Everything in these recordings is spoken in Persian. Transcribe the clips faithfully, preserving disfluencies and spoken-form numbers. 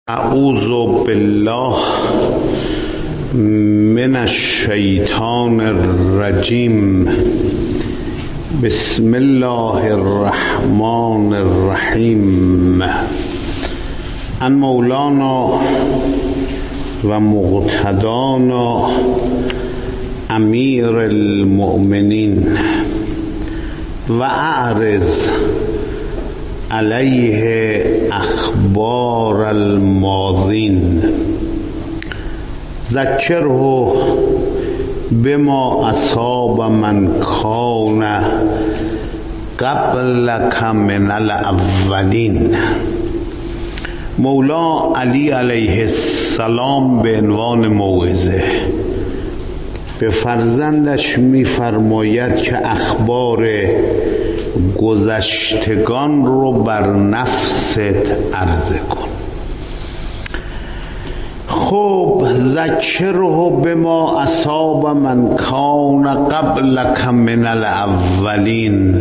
اعوذ بالله من الشیطان الرجیم. بسم الله الرحمن الرحیم. ان مولانا و مقتدانا امیر المؤمنین و اعرض علیه اخبار الماضین. ذکره بما اصاب من کان قبلک من الاولین. مولا علی علیه السلام به عنوان موعظه به فرزندش می‌فرماید که اخبار گذشتگان رو بر نفست عرضه کن. خب ذکره بما اصاب من کان قبلک من الاولین.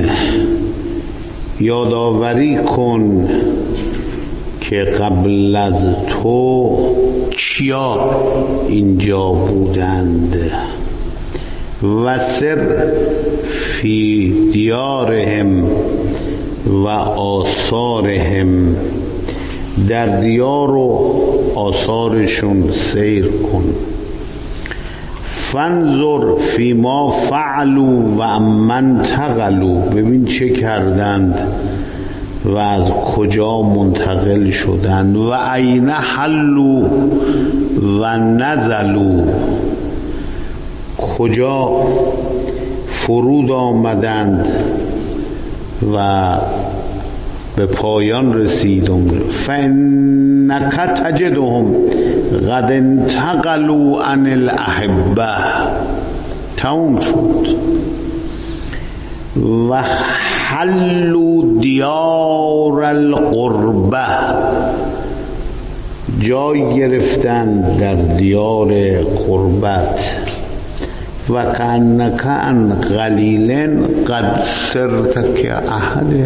یادآوری کن که قبل از تو کیا اینجا بودند. و سر فی دیارهم و آثارهم. در دیار و آثارشون سیر کن. فانظر فی ما فعلوا و من تقلوا. ببین چه کردند و از کجا منتقل شدند. و این حلوا و نزلوا. کجا فرود آمدند و به پایان رسیدند. فانک تجدهم قد انتقلوا عن الاحبه. تموم شد. و حلوا دیار القربه. جای گرفتند در دیار قربت. و کانک عن قلیل قد سرت که احده.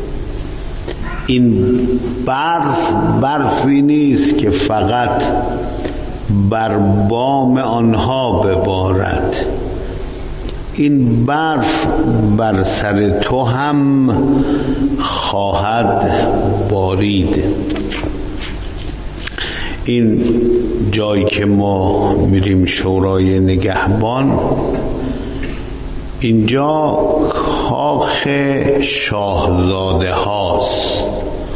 این برف برفی نیست که فقط بر بام آنها ببارد. این برف بر سر تو هم خواهد بارید. این جایی که ما میریم شورای نگهبان، اینجا کاخ شاهزاده هاست.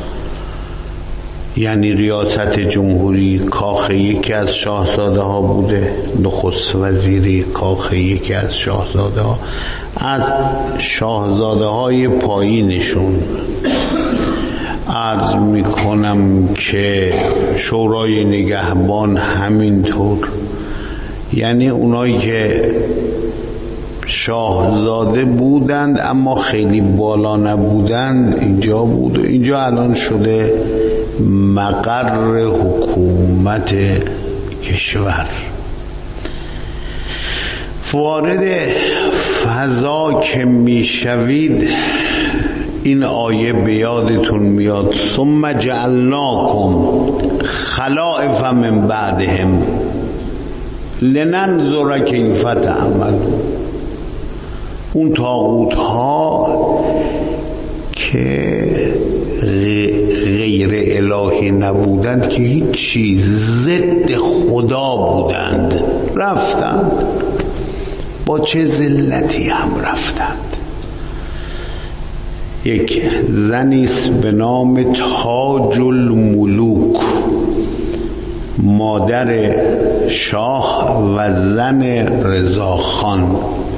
یعنی ریاست جمهوری کاخ یکی از شاهزاده ها بوده، نخست وزیری کاخ یکی از شاهزاده ها، از شاهزاده های پایینشون. عرض میکنم که شورای نگهبان همینطور، یعنی اونایی که شاهزاده بودند اما خیلی بالا نبودند اینجا بود. اینجا الان شده مقر حکومت کشور. وارد فضا که میشوید این آیه به یادتون میاد. ثم جعلناکم خلائف من بعدهم لننظر کیف تعملون. اون طاغوت ها که غیر الهی نبودند، که هیچ چیز ضد خدا بودند، رفتند. با چه ذلتی هم رفتند. یک زنیست به نام تاج الملوک، مادر شاه و زن رضاخان.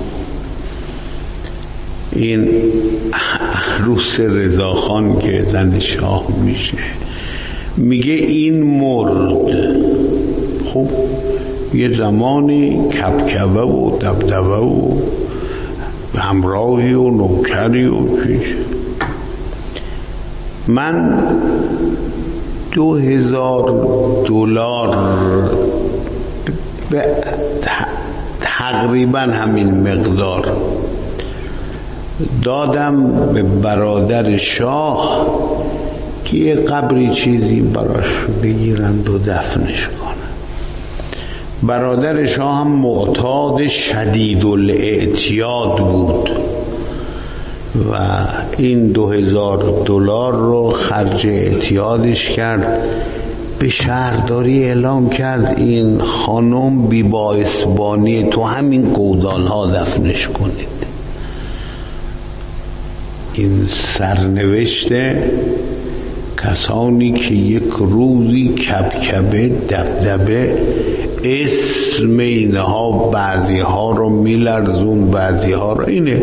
این عروس رضاخان که زن شاه میشه، میگه این مرد. خب یه زمانی کبکبه و دبدبه و همراهی و نوکری و چیز. من دو هزار دلار به تقریبا همین مقدار دادم به برادر شاه که یه قبری چیزی براش بگیرند و دفنش کنن. برادر شاه هم معتاد شدید الاعتیاد بود و این دو هزار دلار رو خرج اعتیادش کرد. به شهرداری اعلام کرد این خانم بی باعثبانی، تو همین گودال ها دفنش کنید. این سرنوشته کسانی که یک روزی کبکبه دبدبه اسم اینها بعضی ها رو میلرزون بعضی ها رو اینه.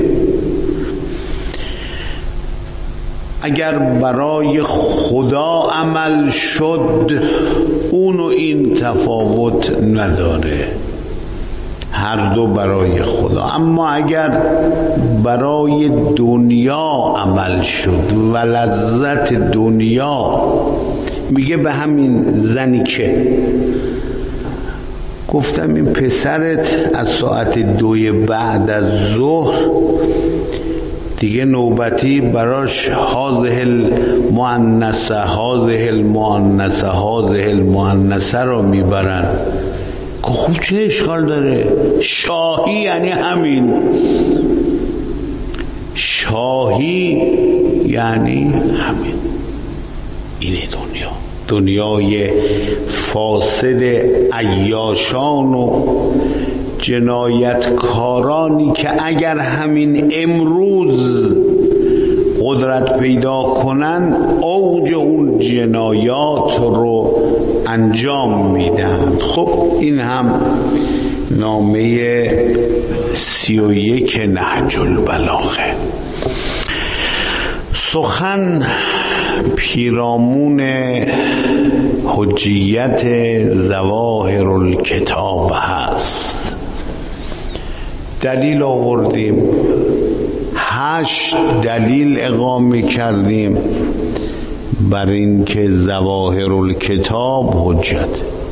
اگر برای خدا عمل شد اون و این تفاوت نداره، هر دو برای خدا. اما اگر برای دنیا عمل شد و لذت دنیا، میگه به همین زنی که گفتم این پسرت از ساعت دوی بعد از ظهر دیگه نوبتی براش هذه المؤنثه هذه المؤنثه هذه المؤنثه رو میبرن. خوب چه اشکال داره؟ شاهی یعنی همین، شاهی یعنی همین. اینه دنیا، دنیای فاسد عیاشان و جنایتکارانی که اگر همین امروز قدرت پیدا کنن اوج اون جنایات رو انجام میدن. خب این هم نامه سی و یک نهج البلاغه. سخن پیرامون حجیت ظواهر الکتاب هست. دلیل آوردیم، هشت دلیل اقامه کردیم بر این که ظواهر الکتاب حجت.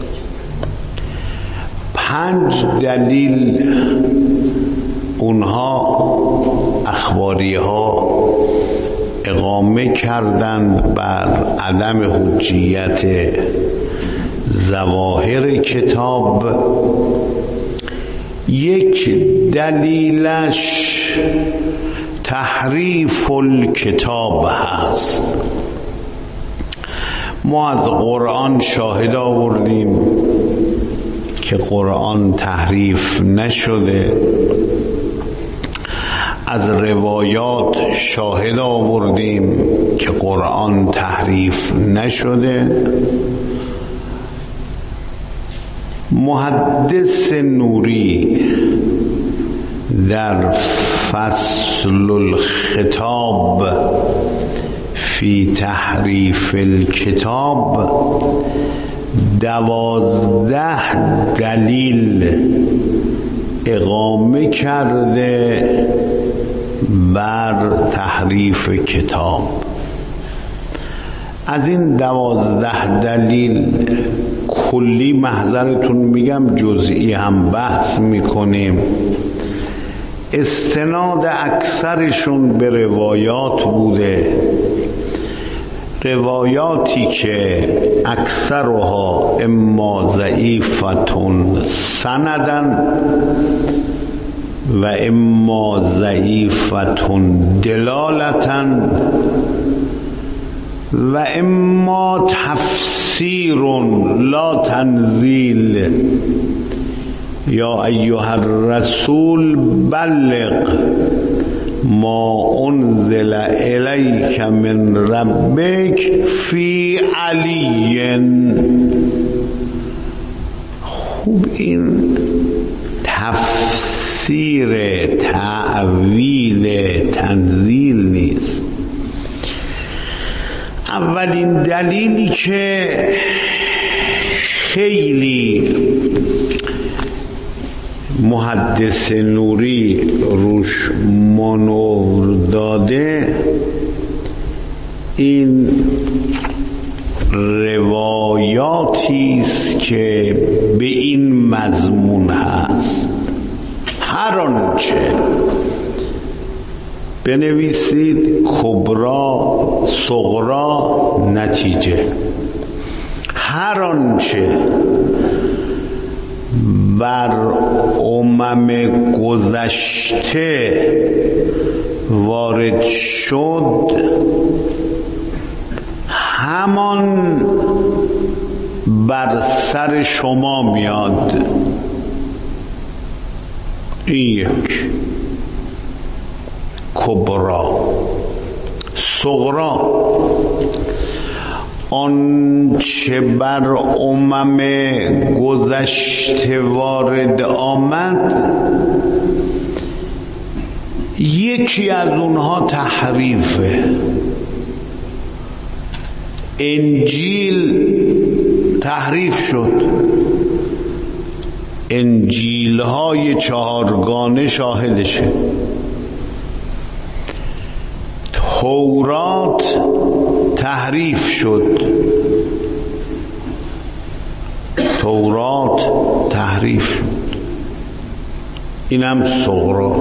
پنج دلیل اونها اخباری ها اقامه کردند بر عدم حجیت ظواهر کتاب. یک دلیلش تحریف الکتاب هست. ما از قرآن شاهد آوردیم که قرآن تحریف نشده، از روایات شاهد آوردیم که قرآن تحریف نشده. محدث نوری در فصل الخطاب فی تحریف الکتاب دوازده دلیل اقامه کرده بر تحریف کتاب. از این دوازده دلیل کلی محضرتون میگم، جزئی هم بحث میکنیم. استناد اکثرشون به روایات بوده، روایاتی که اکثرها اما ضعیفتون سندن و اما ضعیفتون دلالتن و اما تفسیر لا تنزیل. یا ایها الرسول بلغ ما انزل الیک من ربک فی علی. خوب این تفسیر تعویل تنزیل نیست. اولین دلیلی که خیلی محدث نوری روش مانور داده، این روایاتی است که به این مضمون هست: هر آنچه بنویسید کبرا صغرا نتیجه. هر آنچه بر امم گذشته وارد شد همان بر سر شما میاد. این یک. کبرا. صغرا آنچه بر امم گذشته وارد آمد یکی از اونها تحریفه. انجیل تحریف شد، انجیل های چهارگانه شاهدشه. تورات تحریف شد، تورات تحریف شد. اینم صغرا.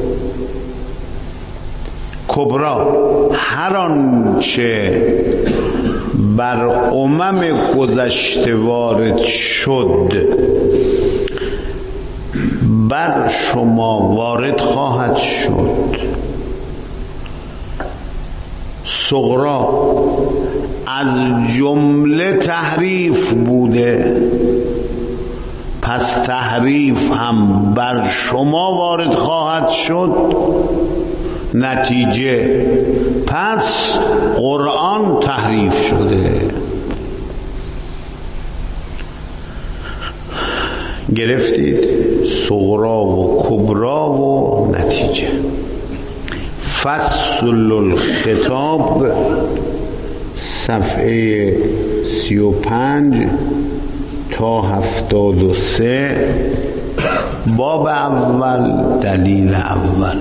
کبرا هر آنچه بر امم گذشته وارد شد بر شما وارد خواهد شد. صغرا از جمله تحریف بوده، پس تحریف هم بر شما وارد خواهد شد. نتیجه پس قرآن تحریف شده. گرفتید؟ صغرا و کبرا و نتیجه. فصل الخطاب صفحه سی و پنج تا هفتاد و سه. باب اول، دلیل اول.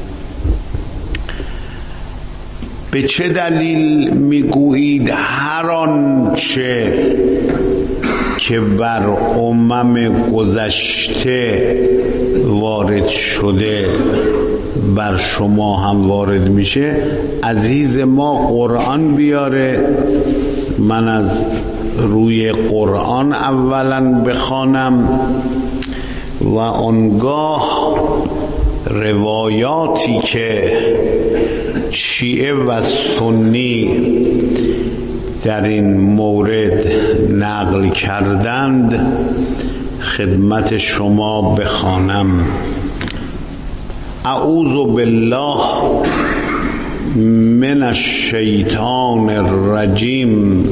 به چه دلیل میگویید هر آنچه که بر امم گذشته وارد شده بر شما هم وارد میشه؟ عزیز ما قرآن بیاره، من از روی قرآن اولا بخوانم و آنگاه روایاتی که شیعه و سنی در این مورد نقل کردند خدمت شما بخوانم. اعوذ بالله من الشیطان الرجیم.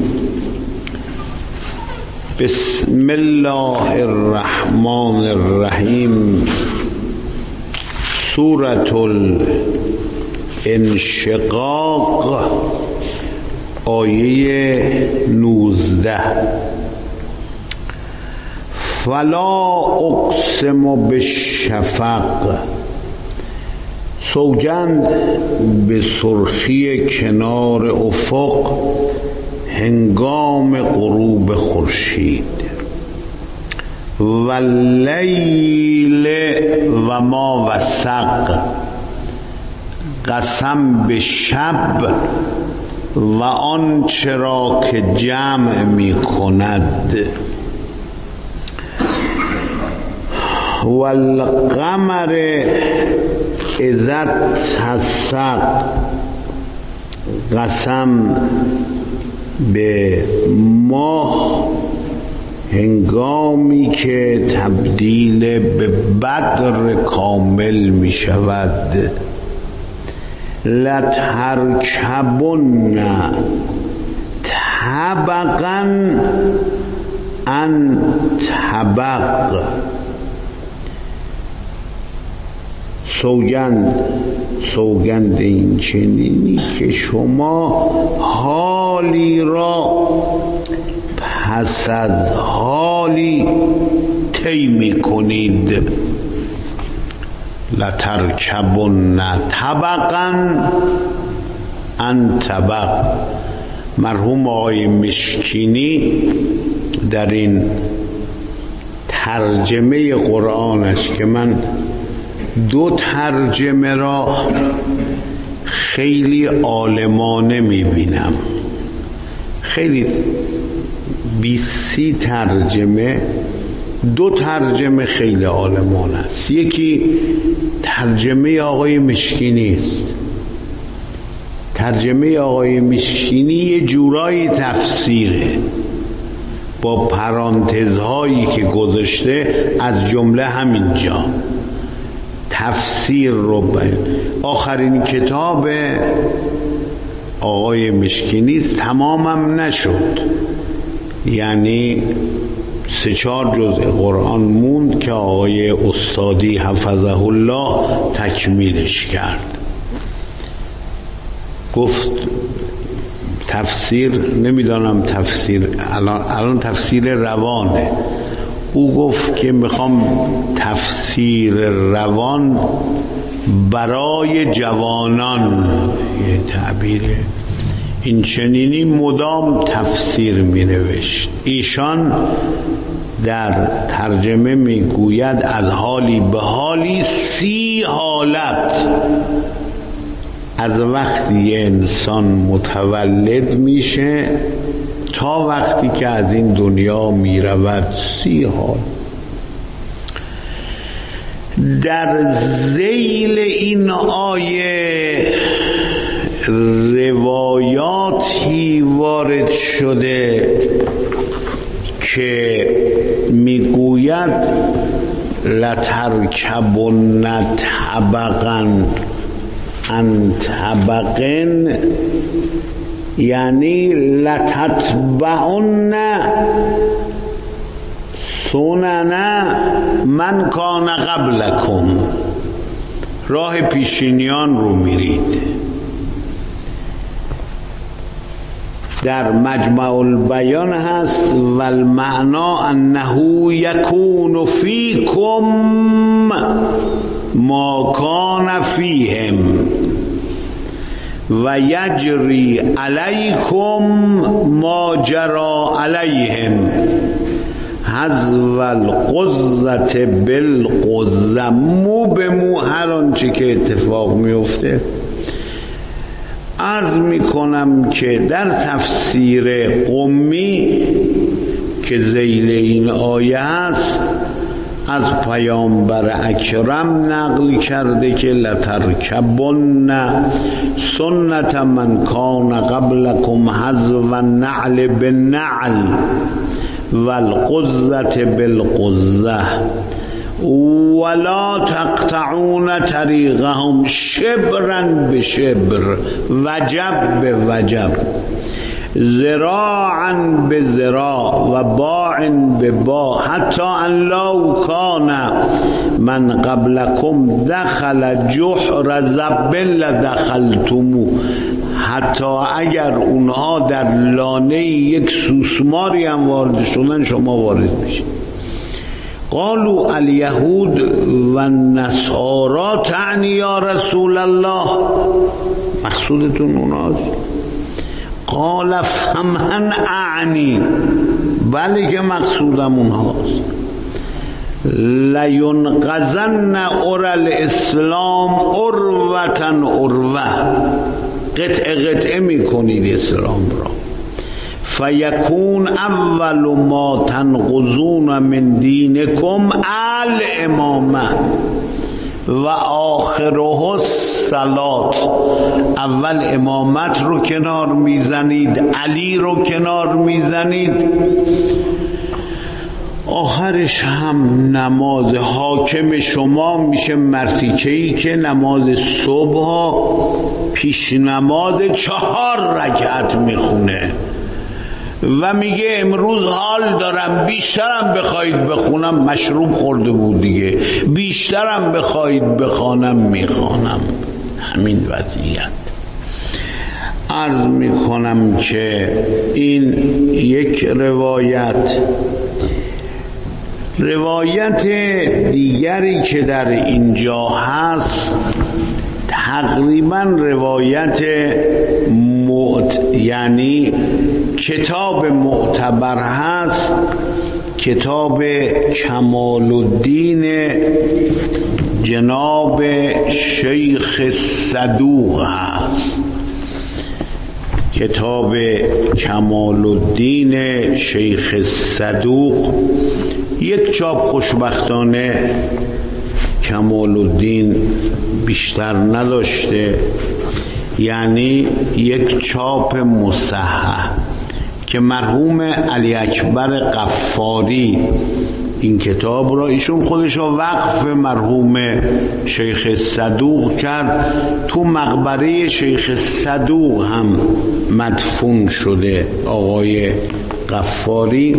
بسم الله الرحمن الرحیم. سورة الانشقاق آیه نوزده. فلا اقسم بالشفق. سوگند به سرخی کنار افق هنگام غروب خورشید. و لیل و ما وسق. قسم به شب و آنچه را که جمع می کند. و القمر اذا اتسق. قسم به ماه هنگامی که تبدیل به بدر کامل می شود. لترکبن طبقا عن طبق. سوگند سوگند این چنینی که شما حالی را پس از حالی طی می کنید. لترکبن طبقا عن طبق. مرحوم آقای مشکینی در این ترجمه قرآنش که من دو ترجمه را خیلی عالمانه میبینم. خیلی بیسی ترجمه، دو ترجمه خیلی عالمانه است. یکی ترجمه آقای مشکینی است. ترجمه آقای مشکینی یه جورایی تفسیره با پرانتزهایی که گذاشته، از جمله همینجا تفسیر رو بیان. آخرین کتاب آقای مشکینی است، تمامم نشد، یعنی سه چهار جزء قرآن موند که آقای استادی حفظه الله تکمیلش کرد. گفت تفسیر، نمیدانم تفسیر الان, الان تفسیر روانه. او گفت که میخوام تفسیر روان برای جوانان، یه تعبیره این چنینی، مدام تفسیر می نوشت. ایشان در ترجمه می گوید از حالی به حالی سی حالت از وقتی انسان متولد میشه تا وقتی که از این دنیا می رود، سی حال. در ذیل این آیه روایاتی وارد شده که میگوید لترکبن طبقا عن طبقن، یعنی لتتبعن سنن من کان قبلکم، راه پیشینیان رو میرید. در مجمع البیان هست و المعنا انه یکون فیکم ما کان فیهم و یجری علیکم ما جرا علیهم حذو القزة بالقزة، مو به مو هر آنچه که اتفاق میفته. عرض میکنم که در تفسیر قمی که ذیل این آیه هست از پیامبر اکرم نقل کرده که لترکبن سنت من کان قبلکم حذو النعل بالنعل والقزة بالقزة ولا تقطعون طریقهم شبرا بشبر وجب بوجب ذراعا بذراع و باع بباع حتی ان لو کان من قبلکم دخل جحر ذب لدخلتمو، حتی اگر اونها در لانه یک سوسماری هم وارد شدن شما وارد میشید. قالوا الیهود و النصارا تعنی یا رسول الله، مقصودتون اوناست؟ قال فمن اعنی، بله که مقصودم اونهاست. لینقذن اور الاسلام اروتن اروه، قطعه قطعه میکنید اسلام را. فیکون اول ما تنقضون من دینکم الامامه و آخره الصلات، اول امامت رو کنار میزنید، علی رو کنار میزنید، آخرش هم نماز. حاکم شما میشه مرتیکه‌ای که نماز صبح پیش نماز چهار رکعت میخونه و میگه امروز حال دارم، بیشترم بخواید بخونم، مشروب خورده بود دیگه، بیشترم بخواید بخوانم میخوانم. همین وضعیت. عرض میکنم که این یک روایت. روایت دیگری که در اینجا هست تقریبا روایت معت... یعنی کتاب معتبر هست، کتاب کمال الدین جناب شیخ صدوق هست. کتاب کمال الدین شیخ صدوق یک چاپ خوشبختانه کمال الدین بیشتر نداشته، یعنی یک چاپ مصحح که مرحوم علی اکبر غفاری این کتاب را، ایشون خودش را وقف مرحوم شیخ صدوق کرد، تو مقبره شیخ صدوق هم مدفون شده آقای غفاری.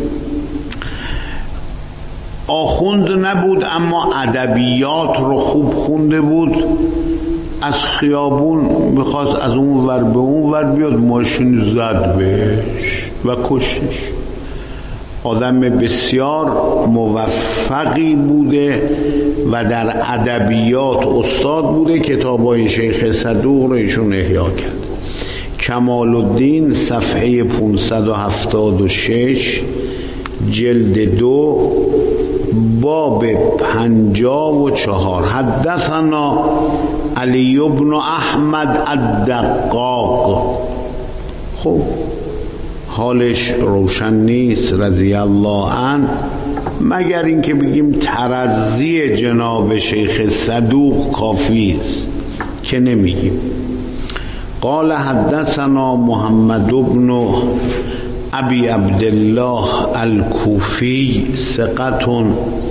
آخوند نبود اما ادبیات رو خوب خونده بود. از خیابون میخواست از اون ور به اون ور بیاد، ماشین زد بهش و کشتش. آدم بسیار موفقی بوده و در ادبیات استاد بوده. کتابای شیخ صدوق رو ایشون احیا کرد. کمال الدین صفحه پانصد و هفتاد و شش جلد دو باب پنجاه و چهار. حدثنا علی بن احمد الدقاق. خب حالش روشن نیست رضی الله عنه، مگر اینکه بگیم ترضی جناب شیخ صدوق کافی است که نمیگیم. قال حدثنا محمد بن ابی عبدالله الکوفی ثقة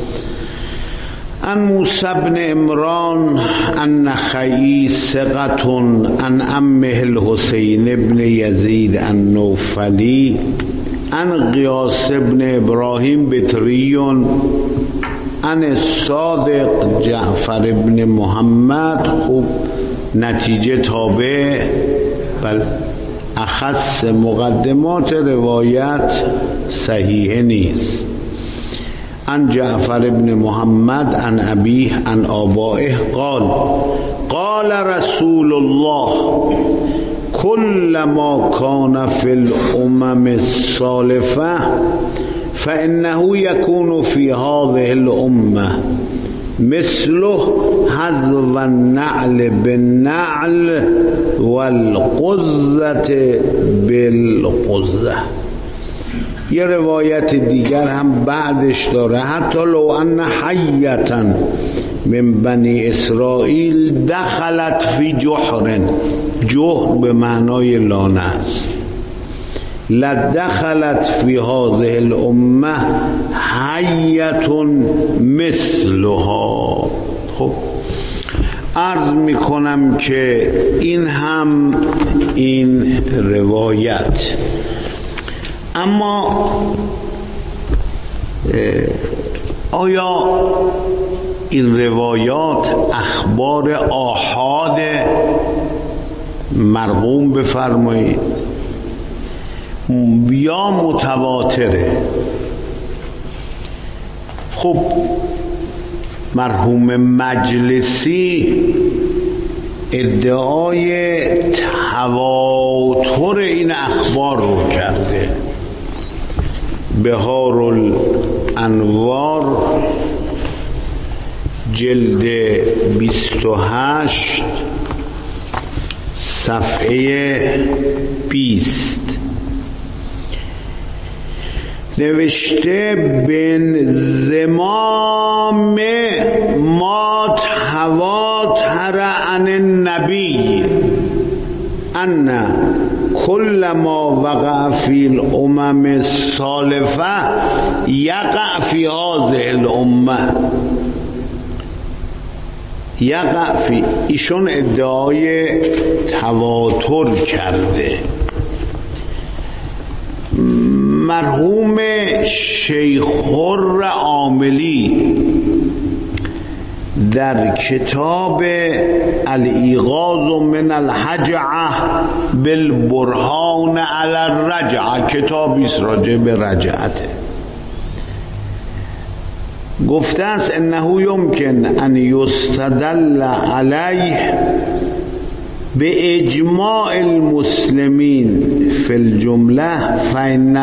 عن موسی بن عمران النخعی ثقة عن عمه الحسین بن یزید النوفلی عن قیاس بن ابراهیم بطری عن الصادق جعفر بن محمد. خوب نتیجه تابع بل اخص مقدمات روایت صحیح نیست. عن جعفر بن محمد عن ابیه عن آبائه قال قال رسول الله كل ما كان في الامم السالفه فانه يكون في هذه الامه مثله حذو النعل بالنعل والقزة بالقزة. یه روایت دیگر هم بعدش داره حتی لو ان حیتا من بنی اسرائیل دخلت فی جحر. جحر به معنای لانه است. لدخلت فی هذه الامه حیة مثلها. خب عرض میکنم که این هم این روایت، اما آیا این روایات اخبار آحاد مرقوم بفرمایید یا متواتره؟ خب مرحوم مجلسی ادعای تواتر این اخبار رو کرده. بهار الانوار جلد بیست و هشت صفحه بیست نوشته بن زمام ما تواتر عن النبی ان کل ما وقع فی الامم السالفه یقع فی هذه الامه. یقع فی، ایشون ادعای تواتر کرده. مرحوم شیخ خر عاملی در کتاب الایغاظ من الحجعه بالبرهان علی الرجعه، کتابی است راجع به رجعته، گفته است انه یمکن ان یستدل علیه به اجماع المسلمین فی الجمله فإن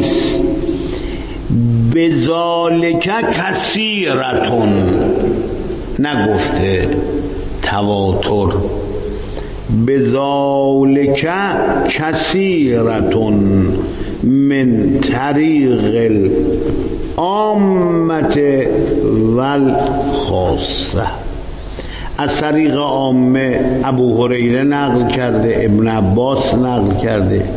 الاحادیث بذالک کثیرتون. نگفته تواتر. بذالک کثیرتون من طریق العامة والخاصه. از طریق عامه ابو هریره نقل کرده، ابن عباس نقل کرده،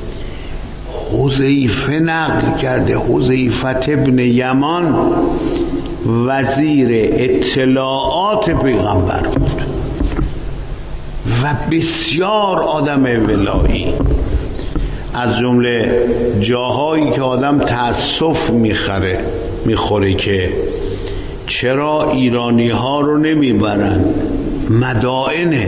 حذیفه نقل کرده. حذیفه ابن یمان وزیر اطلاعات پیغمبر بود و بسیار آدم ولایی. از جمله جاهایی که آدم تأسف میخوره میخوره که چرا ایرانی ها رو نمیبرن، مدائنه.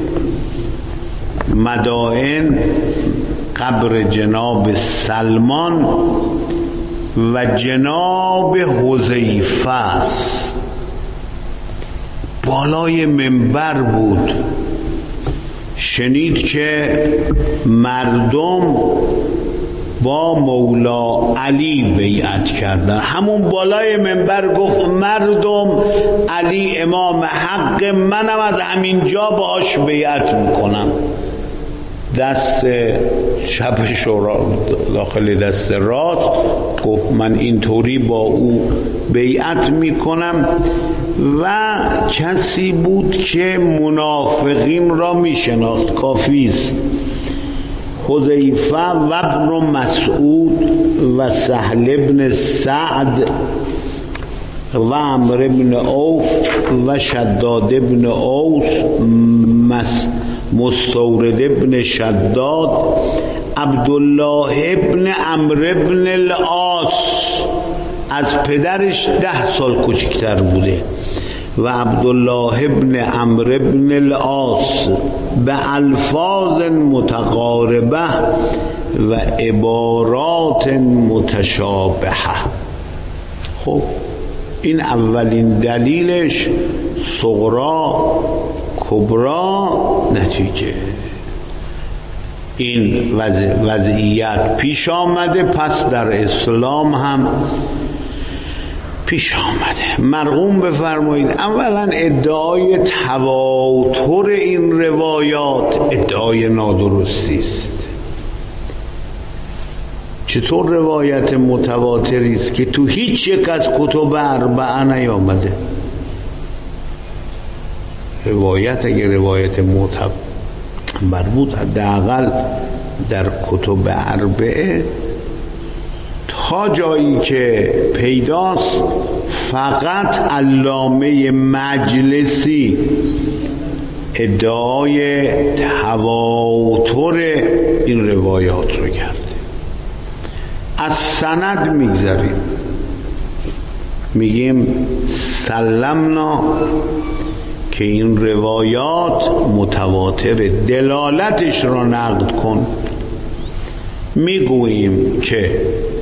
مدائن قبر جناب سلمان و جناب حذیفه است. بالای منبر بود، شنید که مردم با مولا علی بیعت کردن. همون بالای منبر گفت مردم علی امام حق، منم از همین جا باش بیعت میکنم. دست چپش را داخل دست راست گفت من اینطوری با او بیعت میکنم. و کسی بود که منافقین را میشناخت، کافیست. حذیفه و ابن مسعود و سهل ابن سعد و عمرو ابن عوف و شداد ابن اوس، مستورد ابن شداد، عبدالله ابن عمرو ابن العاص از پدرش ده سال کوچکتر بوده، و عبدالله ابن عمرو ابن العاص به الفاظ متقاربه و عبارات متشابهه. خب این اولین دلیلش، صغرا کبرا نتیجه. این وضع وضعیت پیش آمده، پس در اسلام هم پیش آمده. مرحوم بفرمایید اولا ادعای تواتر این روایات ادعای نادرستی است. چطور روایت متواتری است که تو هیچ یک از کتب اربعه نیامده؟ روایت اگر روایت معتبر بود حداقل در کتب اربعه تا جایی که پیداست فقط علامه مجلسی ادعای تواتر این روایات رو کرده. از سند میگذاریم، میگیم سلمنا که این روایات متواتر، دلالتش را نقد کن. میگوییم که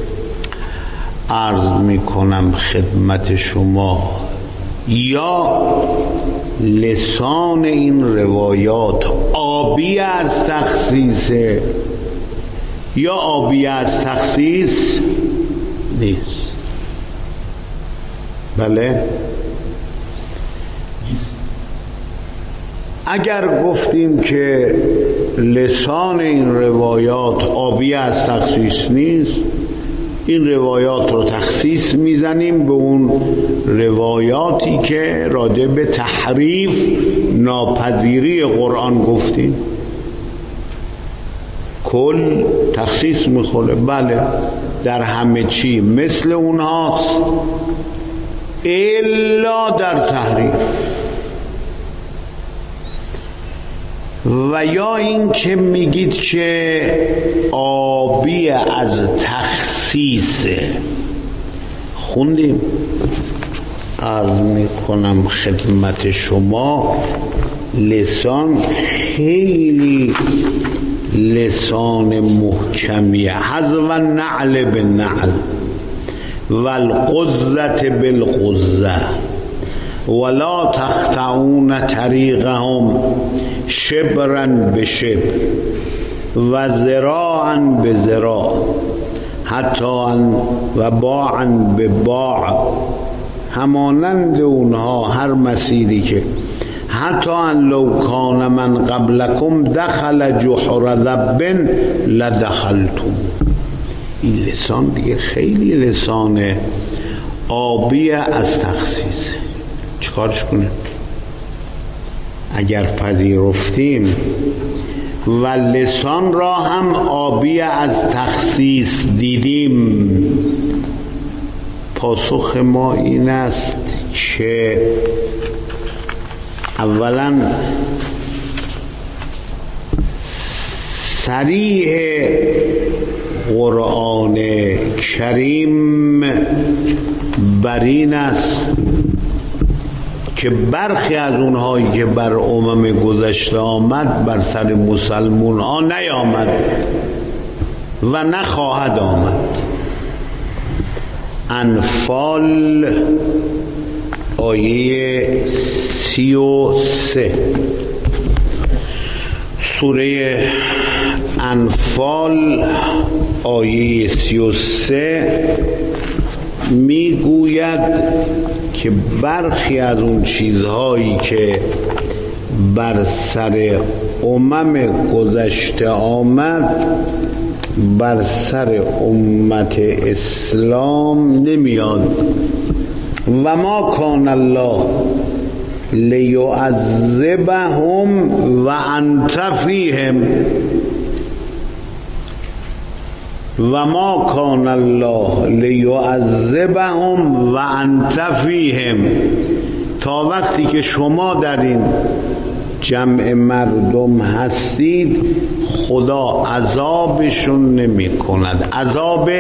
عرض میکنم خدمت شما، یا لسان این روایات آبی از تخصیص یا آبی از تخصیص نیست. بله، اگر گفتیم که لسان این روایات آبی از تخصیص نیست، این روایات رو تخصیص میزنیم به اون روایاتی که راجع به تحریف ناپذیری قرآن گفتیم. کل تخصیص میخوره، بله، در همه چی مثل اونهاست الا در تحریف. و یا این که میگید که آبی از تخصیصه، خوندیم. عرض میکنم خدمت شما لسان خیلی لسان محکمیه، حذو النعل بالنعل والقزة بالقزة ولا تقطعون طریقهم شبرا بشبر و ذراعا بذراع حتی و باعا بباع همانند اونها هر مسیری که حتی ان لو کان من قبلکم دخل جحر ذب لدخلتم. این لسان دیگه خیلی لسان آبی از تخصیصه. چیکارش کنیم؟ اگر پذیرفتیم و لسان را هم آبی از تخصیص دیدیم، پاسخ ما این است که اولا صریح قرآن کریم بر این است که برخی از اونهایی که بر امم گذشته آمد بر سر مسلمون ها نیامد و نخواهد آمد. انفال آیه سی و سه. سوره انفال آیه سی و سه میگوید که برخی از اون چیزهایی که بر سر امم گذشته آمد بر سر امت اسلام نمیاد. و ما کان الله لیعذبهم و انت فیهم و ما کان الله لیعذبهم و انت فیهم. تا وقتی که شما در این جمع مردم هستید خدا عذابشون نمی کند. عذاب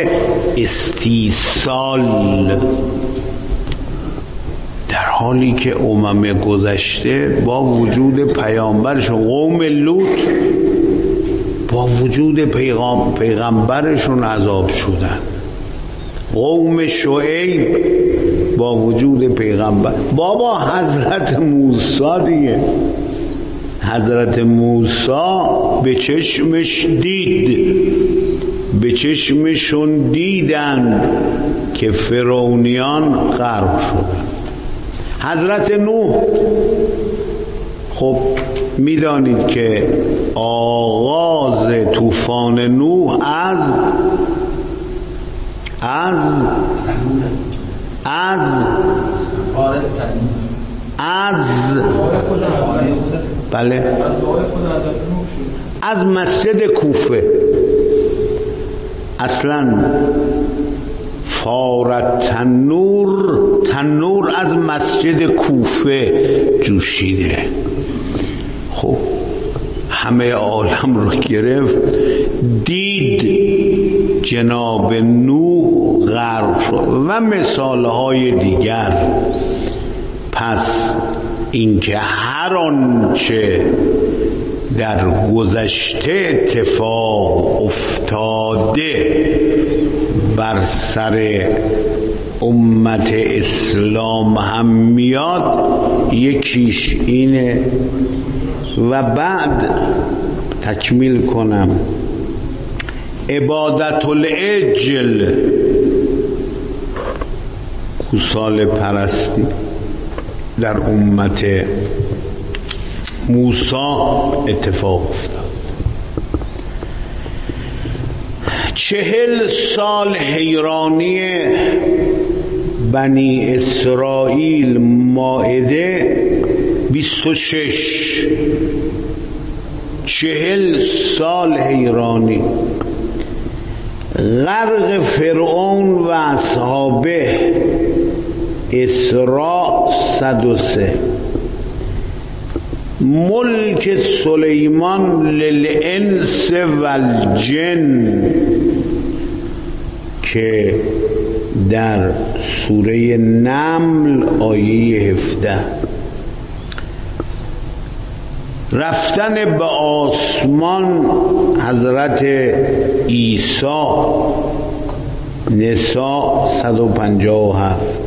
استیصال، در حالی که امم گذشته با وجود پیامبرشون، قوم لوط با وجود پیغام پیغمبرشون عذاب شدن، قوم شعیب با وجود پیغمبر، بابا حضرت موسی دیگه، حضرت موسی به چشمش دید، به چشمشون دیدن که فرعونیان غرق شدن. حضرت نوح، خب میدانید که آغاز طوفان نوح از از از از بله از مسجد کوفه. اصلا فارت تنور، تنور از مسجد کوفه جوشیده. خب همه عالم رو گرفت، دید جناب نوح غرق شد و مثالهای دیگر. پس اینکه هر آنچه در گذشته اتفاق افتاده بر سر امت اسلام هم میاد، یکیش اینه. و بعد تکمیل کنم، عبادت العجل، گوساله پرستی در امت موسی اتفاق افتاد. چهل سال حیرانی بنی اسرائیل، مائده بیست و شش، چهل سال حیرانی. غرق فرعون و اصحابه، اسراء صد و سه. ملک سلیمان للانس والجن که در سوره نمل آیه هفده. رفتن به آسمان حضرت عیسی، نساء صد و پنجاه و هفت.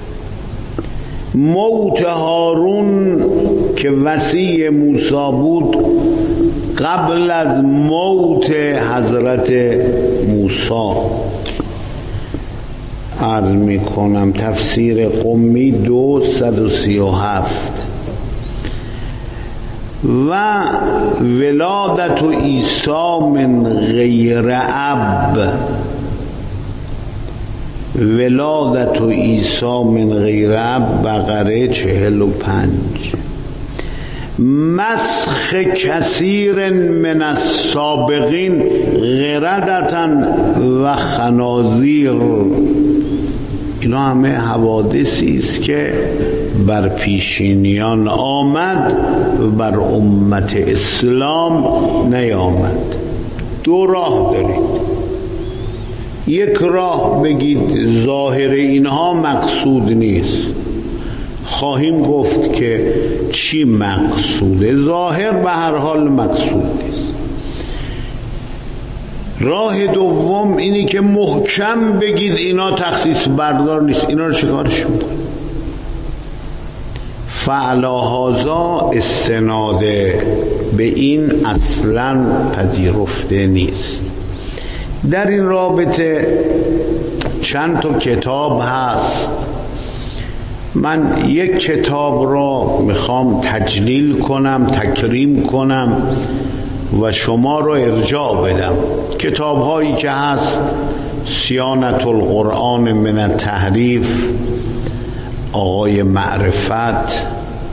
موت هارون که وصی موسی بود قبل از موت حضرت موسی. عرض می کنم تفسیر قمی دو صد و سی و هفت. و ولادت عیسی من غیر اب، ولادت عیسی من غیر اب، بقره چهل و پنج. مسخ کثیر من السابقین غردتا و خنازیر. اینا همه حوادثی است که بر پیشینیان آمد و بر امت اسلام نیامد. دو راه دارید. یک راه بگید ظاهر اینها مقصود نیست، خواهیم گفت که چی مقصوده. ظاهر به هر حال مقصود نیست. راه دوم اینی که محکم بگید اینا تخصیص بردار نیست. اینا رو چیکارش میکنه؟ فعلا هذا استناد به این اصلا پذیرفته نیست. در این رابطه چند تا کتاب هست. من یک کتاب را میخوام تجلیل کنم، تکریم کنم و شما را ارجاع بدم. کتاب هایی که هست: صیانة القرآن من التحریف آقای معرفت،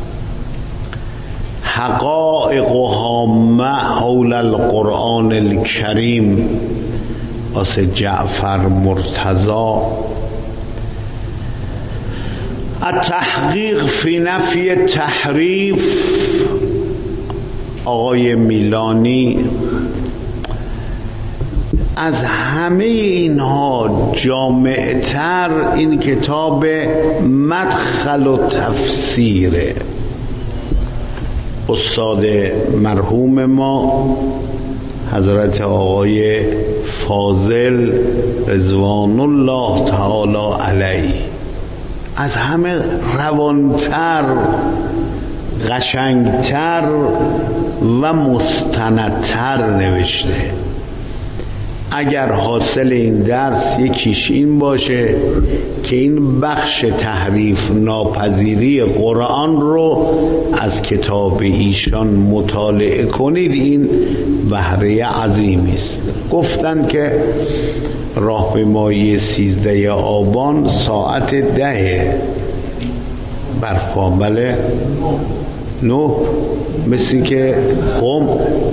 حقائق و هامه حول القرآن الکریم واسه جعفر مرتضی، التحقیق فی نفی تحریف آقای میلانی. از همه اینها جامعتر این کتاب مدخل و تفسیره، استاد مرحوم ما حضرت آقای فاضل رضوان الله تعالی علیه. از همه روانتر، قشنگتر و مستندتر نوشته. اگر حاصل این درس یکیش این باشه که این بخش تحریف ناپذیری قرآن رو از کتاب ایشان مطالعه کنید، این بهره عظیمی است. گفتن که راهپیمایی سیزده آبان ساعت ده برپا، بله نو مثل که قم.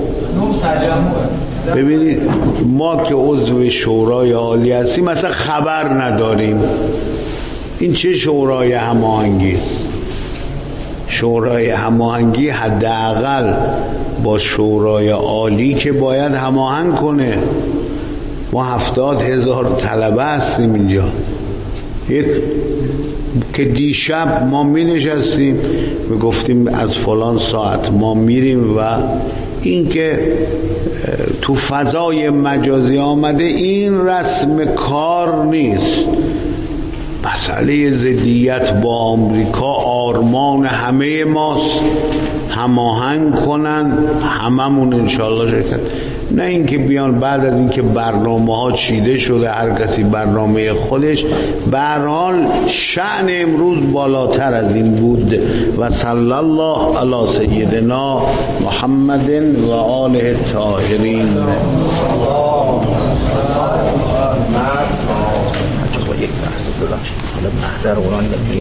ببینید ما که عضو شورای عالی هستیم مثلا خبر نداریم. این چه شورای هماهنگی است؟ شورای هماهنگی حداقل با شورای عالی که باید هماهنگ کنه. ما هفتاد هزار طلبه هستیم اینجا. یک که دیشب ما می نشستیم می گفتیم از فلان ساعت ما میریم و این که تو فضای مجازی آمده این رسم کار نیست. مسئله ضدیت با آمریکا آرمان همه ماست، هماهنگ کنن، هممون انشالله شرکت، نه اینکه بیان بعد از اینکه برنامه ها چیده شده هر کسی برنامه خودش. به هر حال شأن امروز بالاتر از این بود. و صلی الله علی سیدنا محمد و آله الطاهرین. یک لحظه ببخشید، حالا محضر قرآن